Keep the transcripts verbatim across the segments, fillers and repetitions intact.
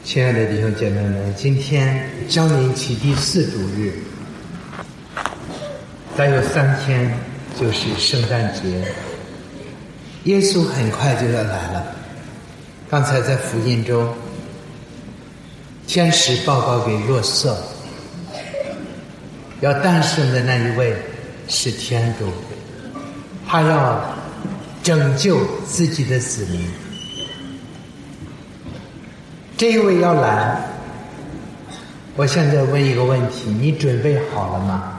亲爱的弟兄姐妹们，今天将临期第四主日，再有三天就是圣诞节，耶稣很快就要来了。刚才在福音中，天使报告给若瑟，要诞生的那一位是天主，他要拯救自己的子民。这一位要来，我现在问一个问题，你准备好了吗？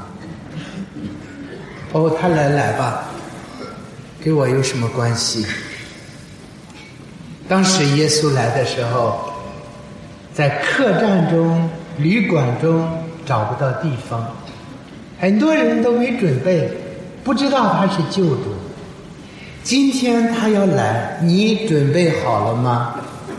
哦，他来来吧，跟我有什么关系？当时耶稣来的时候，在客栈中、旅馆中找不到地方，很多人都没准备，不知道他是救主。今天他要来，你准备好了吗？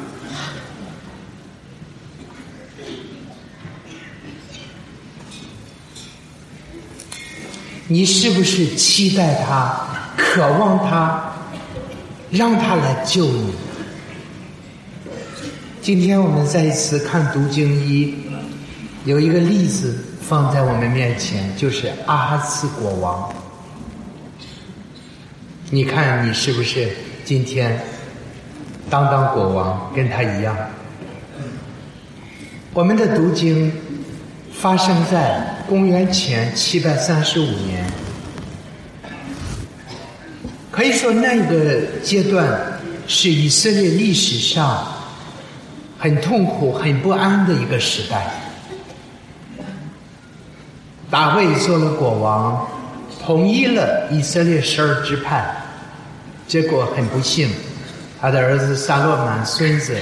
你是不是期待他，渴望他，让他来救你？今天我们再一次看读经一，有一个例子放在我们面前，就是阿哈斯国王。你看你是不是今天当当国王，跟他一样？我们的读经发生在公元前七百三十五年，可以说那个阶段是以色列历史上很痛苦、很不安的一个时代。大卫做了国王，统一了以色列十二支派，结果很不幸，他的儿子撒洛满孙子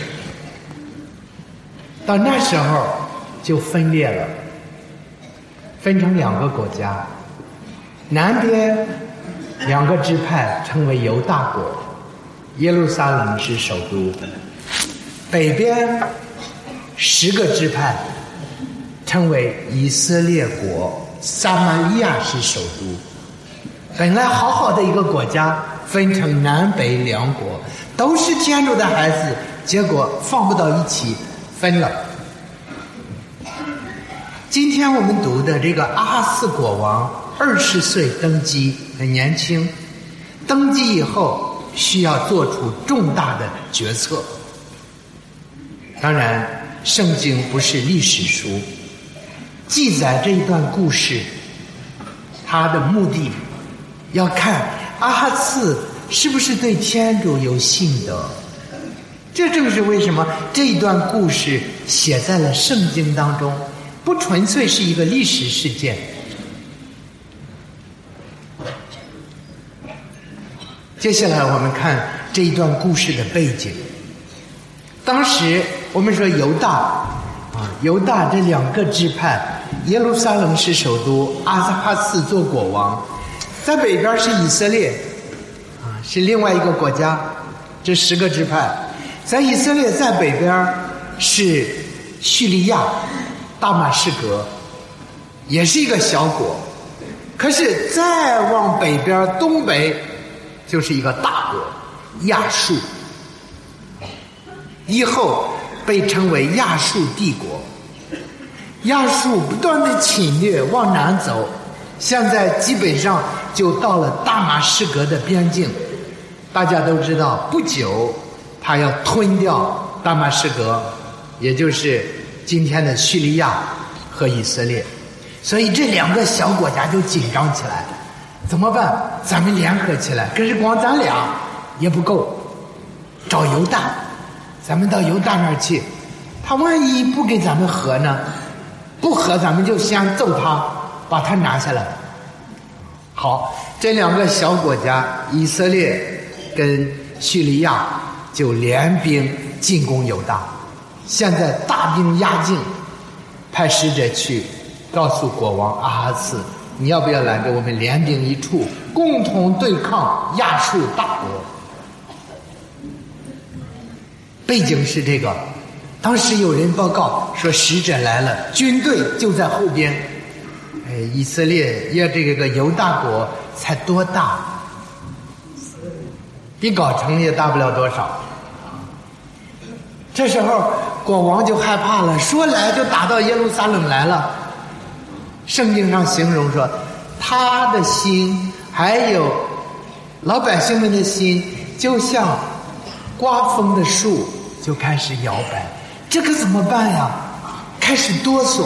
到那时候就分裂了，分成两个国家，南边两个支派称为犹大国，耶路撒冷是首都，北边十个支派称为以色列国，撒玛利亚是首都。本来好好的一个国家，分成南北两国，都是天主的孩子，结果放不到一起，分了。今天我们读的这个阿哈斯国王二十岁登基，很年轻，登基以后需要做出重大的决策。当然圣经不是历史书，记载这一段故事，它的目的要看阿哈斯是不是对天主有信德。这正是为什么这一段故事写在了圣经当中，不纯粹是一个历史事件。接下来我们看这一段故事的背景。当时我们说犹大啊，犹大这两个支派，耶路撒冷是首都，阿哈斯做国王，在北边是以色列啊，是另外一个国家，这十个支派。在以色列在北边是叙利亚大马士革，也是一个小国，可是再往北边东北就是一个大国亚述，以后被称为亚述帝国。亚述不断的侵略往南走，现在基本上就到了大马士革的边境。大家都知道，不久他要吞掉大马士革，也就是今天的叙利亚和以色列，所以这两个小国家就紧张起来。怎么办？咱们联合起来，可是光咱俩也不够，找犹大，咱们到犹大那儿去，他万一不给咱们和呢？不和咱们就先揍他，把他拿下来。好，这两个小国家以色列跟叙利亚就联兵进攻犹大。现在大兵压境，派使者去告诉国王阿哈斯，你要不要来跟我们联兵一处，共同对抗亚述大国？背景是这个，当时有人报告说使者来了，军队就在后边。哎，以色列也这个犹大国才多大，比搞城也大不了多少。这时候国王就害怕了，说来就打到耶路撒冷来了。圣经上形容说，他的心还有老百姓们的心就像刮风的树，就开始摇摆。这可怎么办呀？开始哆嗦，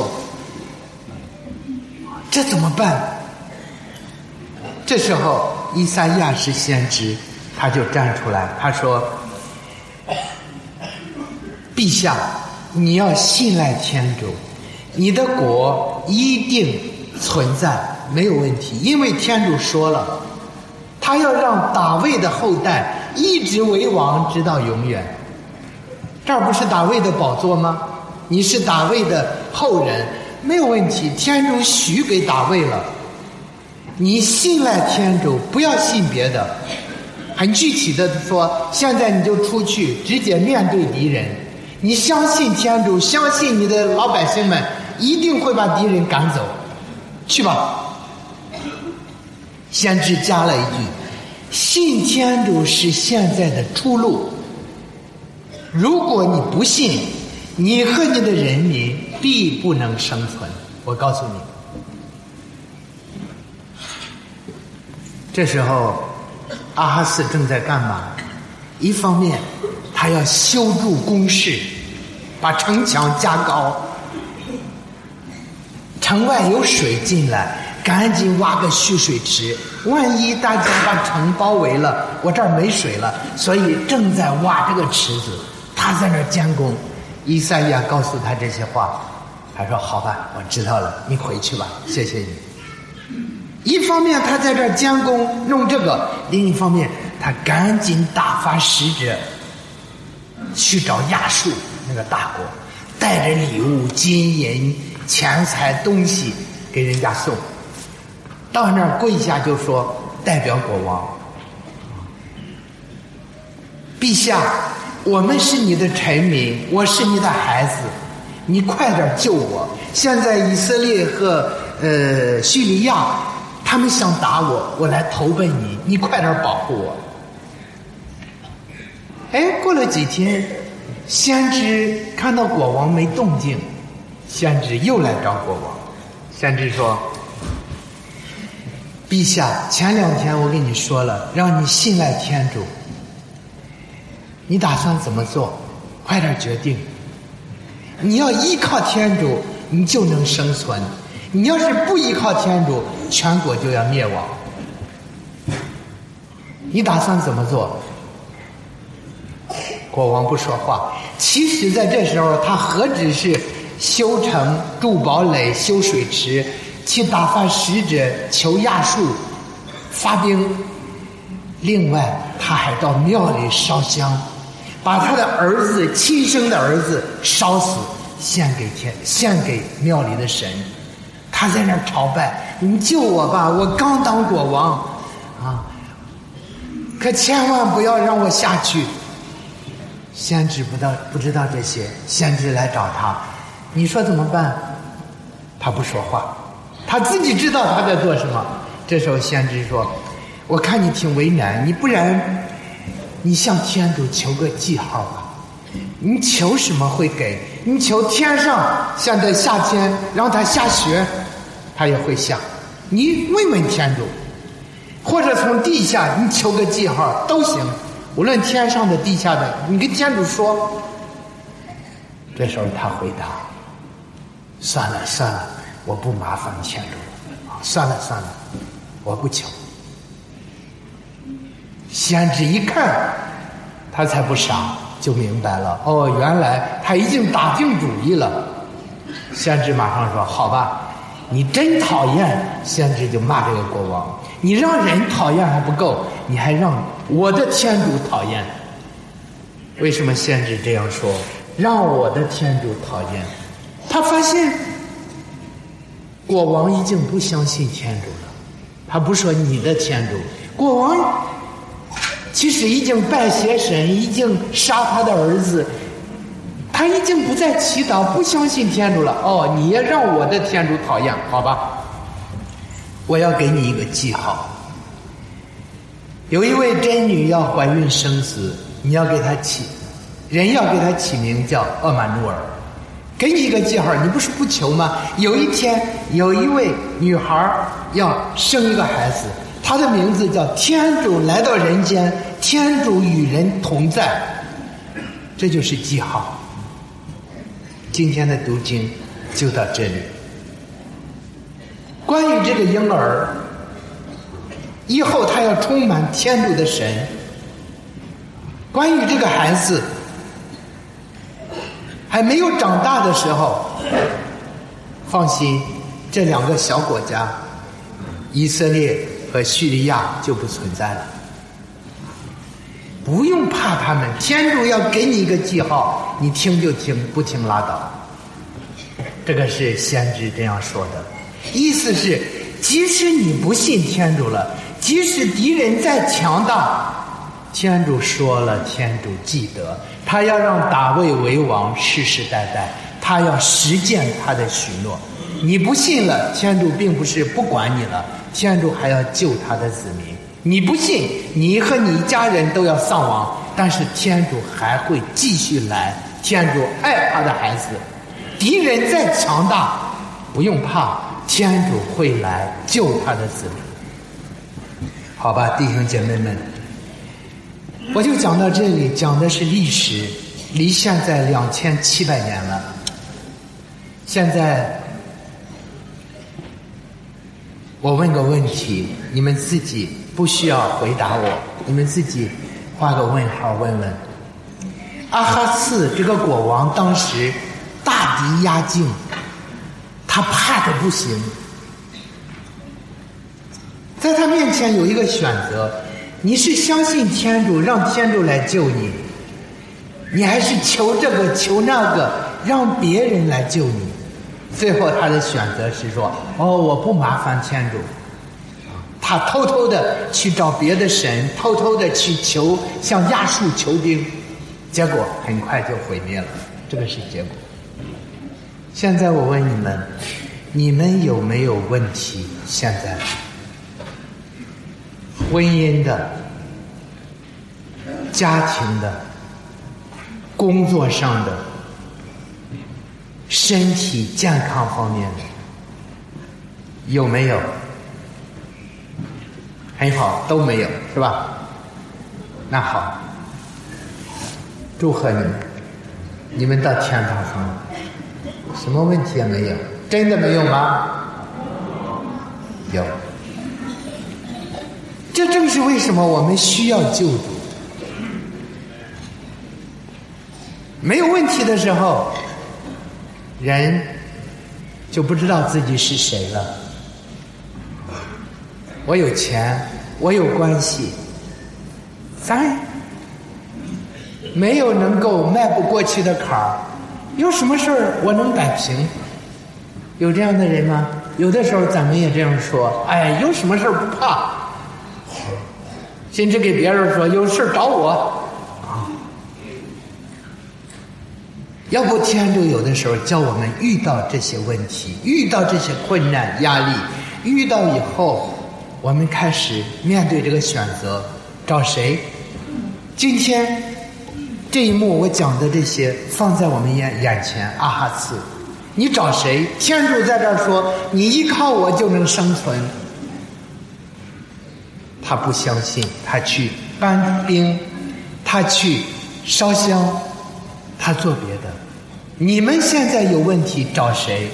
这怎么办？这时候以赛亚是先知，他就站出来，他说，陛下，你要信赖天主，你的国一定存在，没有问题，因为天主说了，他要让大卫的后代一直为王，直到永远。这儿不是大卫的宝座吗？你是大卫的后人，没有问题，天主许给大卫了。你信赖天主，不要信别的。很具体的说，现在你就出去直接面对敌人，你相信天主，相信你的老百姓们一定会把敌人赶走，去吧。先知加了一句，信天主是现在的出路，如果你不信，你和你的人民必不能生存。我告诉你，这时候阿哈斯正在干嘛？一方面他要修筑工事，把城墙加高，城外有水进来，赶紧挖个蓄水池，万一大家把城包围了，我这儿没水了，所以正在挖这个池子，他在那儿监工。以赛亚告诉他这些话，他说好吧，我知道了，你回去吧，谢谢你。一方面他在这儿监工弄这个，另一方面他赶紧打发使者去找亚述那个大国，带着礼物、金银、钱财、东西给人家送，到那儿跪下就说，代表国王，陛下，我们是你的臣民，我是你的孩子，你快点救我。现在以色列和呃叙利亚他们想打我，我来投奔你，你快点保护我。哎，过了几天，先知看到国王没动静，先知又来找国王。先知说，陛下，前两天我跟你说了，让你信赖天主，你打算怎么做？快点决定。你要依靠天主，你就能生存，你要是不依靠天主，全国就要灭亡。你打算怎么做？国王不说话。其实在这时候，他何止是修城、筑堡垒、修水池，去打发使者求亚述发兵，另外他还到庙里烧香，把他的儿子，亲生的儿子烧死，献给天，献给庙里的神。他在那儿朝拜，你救我吧，我刚当国王啊，可千万不要让我下去。先知不知道不知道这些，先知来找他，你说怎么办？他不说话，他自己知道他在做什么。这时候先知说，我看你挺为难，你不然你向天主求个记号吧。你求什么会给？你求天上现在夏天让它下雪，它也会下。你问问天主，或者从地下你求个记号都行，无论天上的地下的，你跟天主说。这时候他回答，算了算了，我不麻烦天主了，算了算了，我不求。先知一看，他才不傻，就明白了，哦，原来他已经打定主意了。先知马上说，好吧，你真讨厌。先知就骂这个国王，你让人讨厌还不够，你还让我的天主讨厌。为什么先知这样说？让我的天主讨厌。他发现国王已经不相信天主了，他不说你的天主，国王其实已经拜邪神，已经杀他的儿子，他已经不再祈祷，不相信天主了。哦，你也让我的天主讨厌，好吧，我要给你一个记号。有一位真女要怀孕生子，你要给她起人要给他起名叫厄玛努尔，给你一个记号，你不是不求吗？有一天有一位女孩要生一个孩子，她的名字叫天主来到人间，天主与人同在，这就是记号。今天的读经就到这里。关于这个婴儿，以后他要充满天主的神。关于这个孩子还没有长大的时候，放心，这两个小国家以色列和叙利亚就不存在了，不用怕他们。天主要给你一个记号，你听就听，不听拉倒。这个是先知这样说的，意思是即使你不信天主了，即使敌人再强大，天主说了，天主记得，他要让大卫为王，世世代代，他要实践他的许诺。你不信了，天主并不是不管你了，天主还要救他的子民。你不信，你和你家人都要丧亡，但是天主还会继续来。天主爱他的孩子，敌人再强大不用怕，天主会来救他的子民。好吧，弟兄姐妹们，我就讲到这里，讲的是历史，离现在两千七百年了。现在我问个问题，你们自己不需要回答我，你们自己画个问号问问。阿哈次这个国王当时大敌压境，他怕的不行，在他面前有一个选择，你是相信天主，让天主来救你，你还是求这个求那个，让别人来救你。最后他的选择是说，哦，我不麻烦天主。他偷偷的去找别的神，偷偷的去求，向亚述求兵，结果很快就毁灭了，这个是结果。现在我问你们，你们有没有问题？现在婚姻的、家庭的、工作上的、身体健康方面的，有没有？很好，都没有，是吧？那好，祝贺你们，你们到天堂上了，什么问题也没有。真的没有吗？有。这正是为什么我们需要救主。没有问题的时候，人就不知道自己是谁了。我有钱，我有关系，咱没有能够迈不过去的坎儿，有什么事儿我能摆平？有这样的人吗？有的时候咱们也这样说，哎，有什么事儿不怕，甚至给别人说有事找我。要不天主有的时候叫我们遇到这些问题，遇到这些困难压力，遇到以后我们开始面对这个选择，找谁？今天这一幕我讲的这些放在我们眼眼前，阿哈次，你找谁？天主在这儿说，你依靠我就能生存。他不相信，他去搬兵，他去烧香，他做别的。你们现在有问题找谁？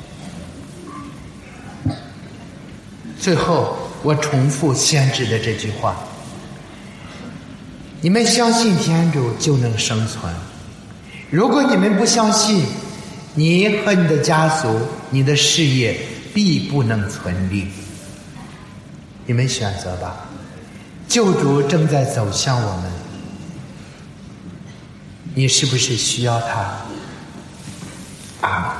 最后我重复先知的这句话，你们相信天主就能生存，如果你们不相信，你和你的家族、你的事业必不能存立。你们选择吧，救主正在走向我们，你是不是需要他？啊